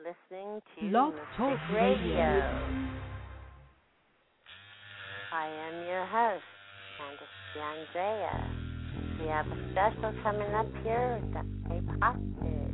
listening to Blog Talk Radio. I am your host, Candace Andrea. We have a special coming up here with Dr. Hostage.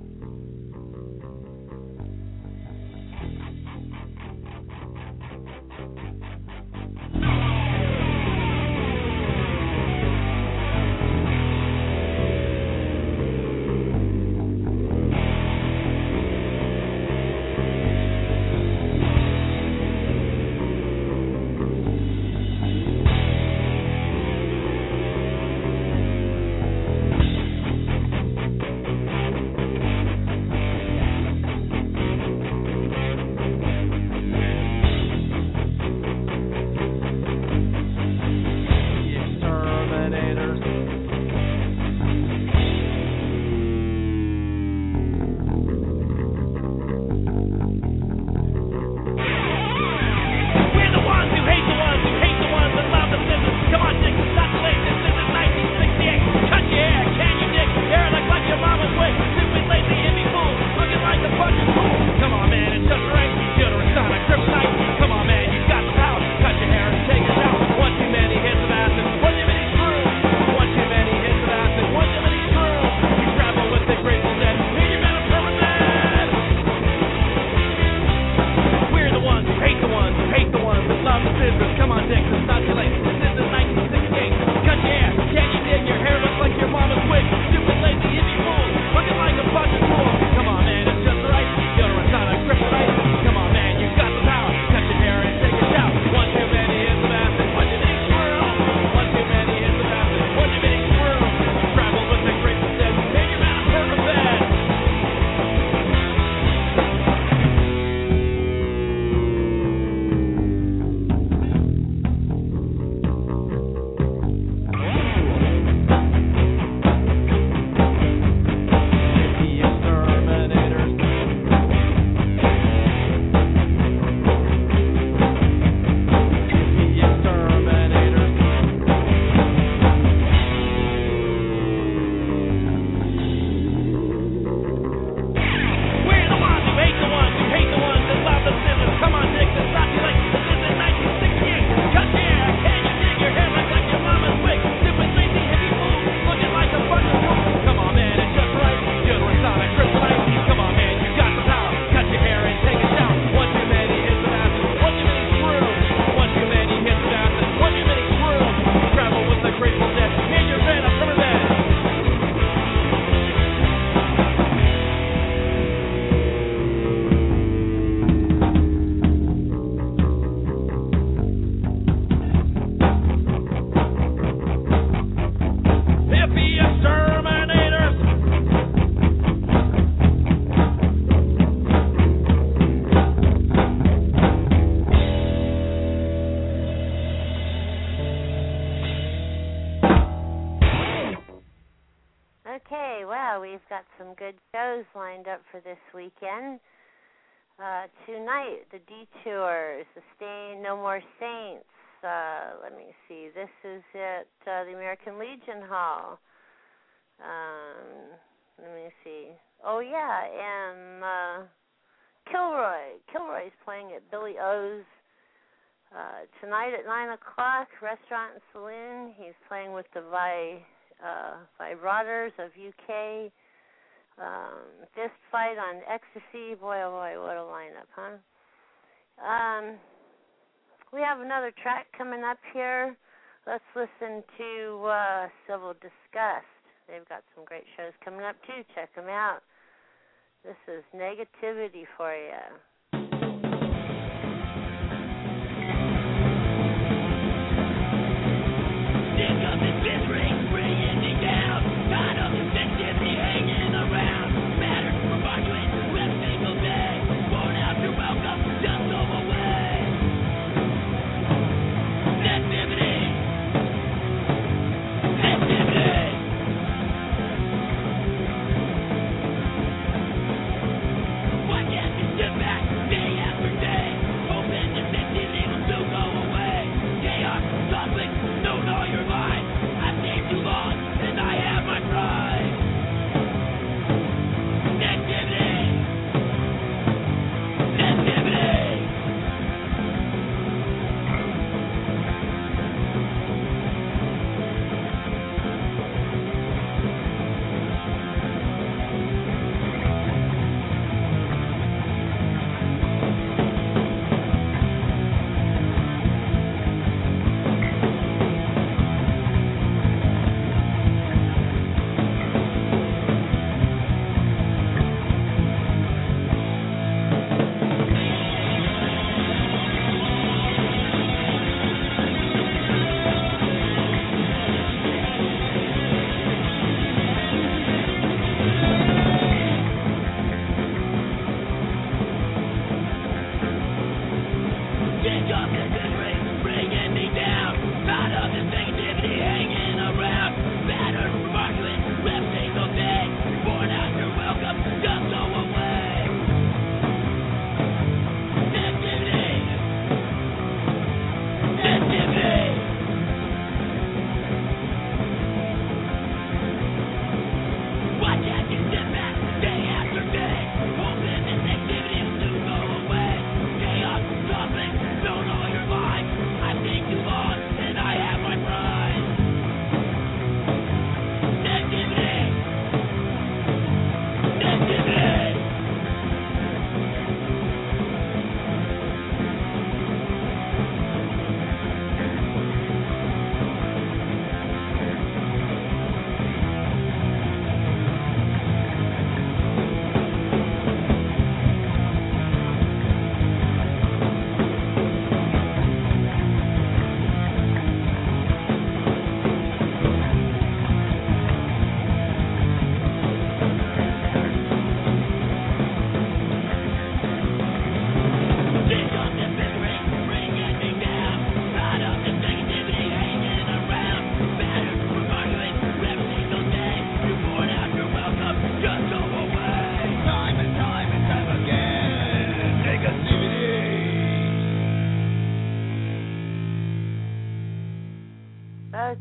Okay, well, we've got some good shows lined up for this weekend. Tonight, the Detours, the No More Saints. Let me see. This is at the American Legion Hall. Let me see. Oh, yeah, and Kilroy. Kilroy's playing at Billy O's tonight at 9 o'clock, Restaurant and Saloon. He's playing with the Vibrators of UK. Fist Fight on Ecstasy. Boy, oh boy, what a lineup, huh? We have another track coming up here. Let's listen to Civil Disgust. They've got some great shows coming up, too. Check them out. This is Negativity for you. Back.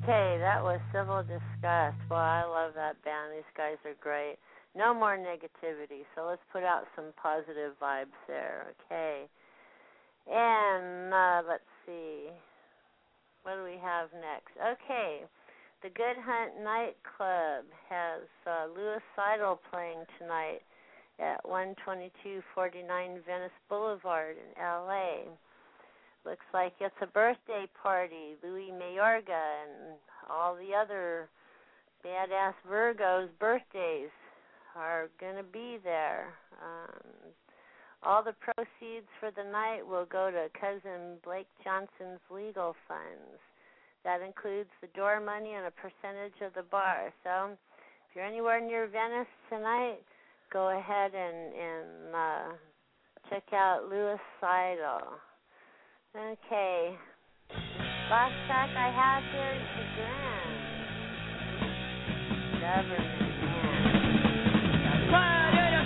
Okay, that was Civil Disgust. Well, I love that band. These guys are great. No more negativity, so let's put out some positive vibes there, okay? And let's see. What do we have next? Okay, the Good Hunt Nightclub has Louis Seidel playing tonight at 12249 Venice Boulevard in L.A. Looks like it's a birthday party. Louis Mayorga and all the other badass Virgos' birthdays are going to be there. All the proceeds for the night will go to cousin Blake Johnson's legal funds. That includes the door money and a percentage of the bar. So if you're anywhere near Venice tonight, go ahead and check out Louis Seidel. Okay. Last track I have here is the Grand Government Man.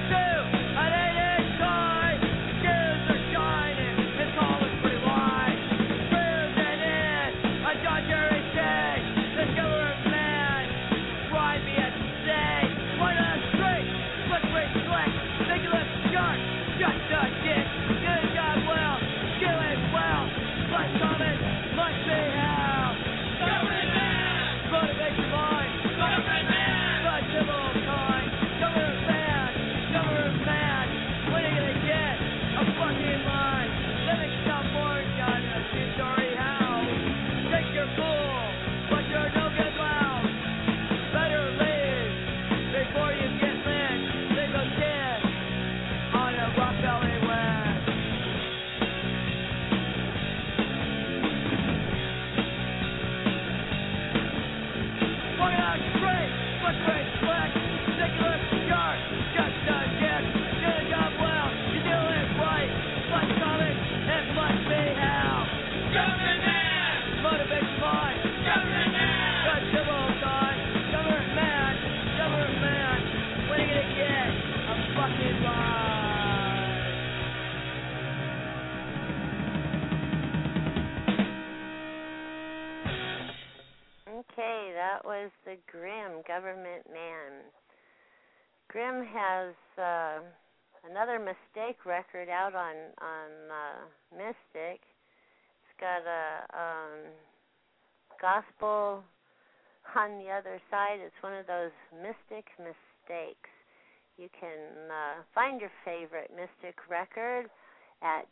Okay, that was the Grim Government Man. Grim has another Mistake record out on Mystic. It's got a gospel on the other side. It's one of those Mystic Mistakes. You can find your favorite Mystic record at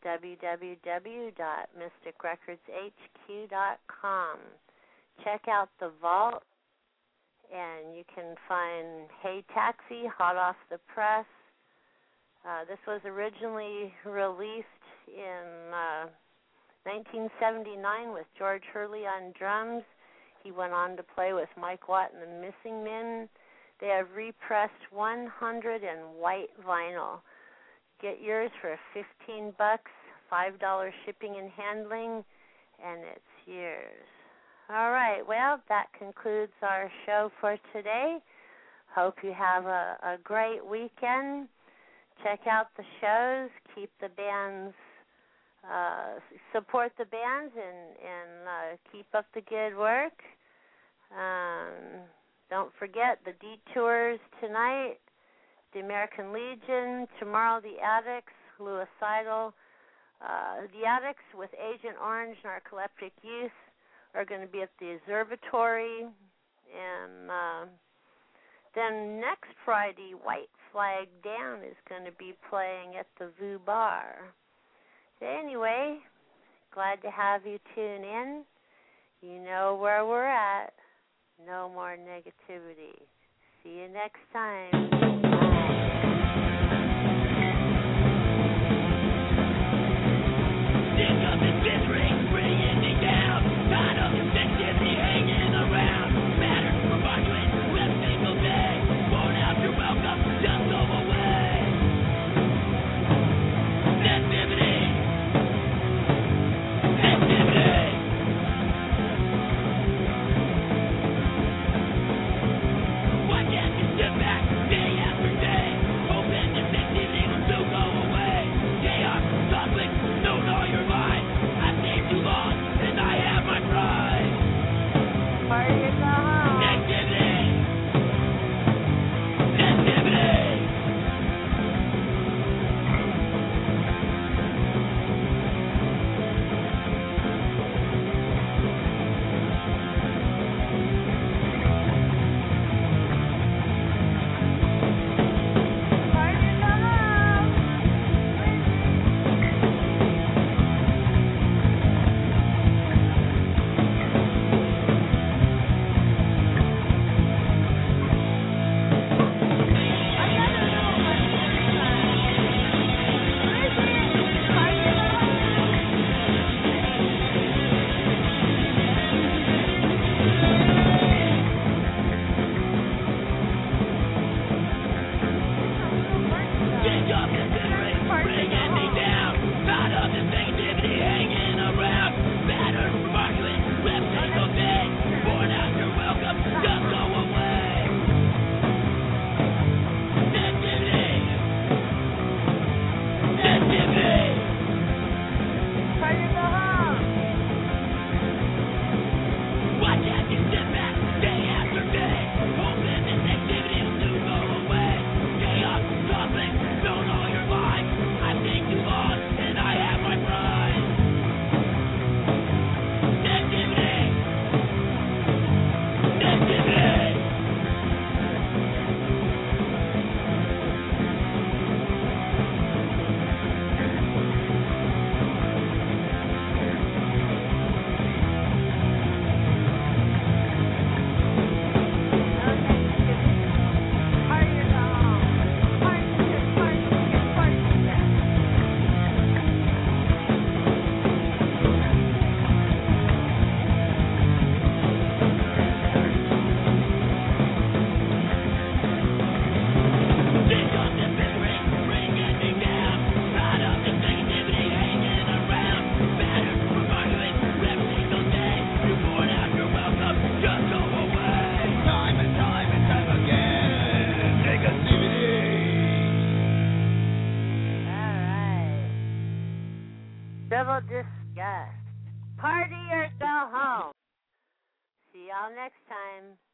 www.mysticrecordshq.com. Check out the vault, and you can find Hey Taxi, hot off the press. This was originally released in 1979 with George Hurley on drums. He went on to play with Mike Watt and the Missing Men. They have repressed 100 in white vinyl. Get yours for $15, $5 shipping and handling, and it's yours. All right, well, that concludes our show for today. Hope you have a great weekend. Check out the shows. Keep the bands, support the bands, and keep up the good work. Don't forget the Detours tonight, the American Legion, tomorrow the Addicts, Louis Seidel. The Addicts with Agent Orange, Narcoleptic Youth are going to be at the Observatory, and then next Friday, White Flag Dan is going to be playing at the Voo Bar. So anyway, glad to have you tune in. You know where we're at. No more negativity. See you next time. Sit back day after day. will discuss. Party or go home. See y'all next time.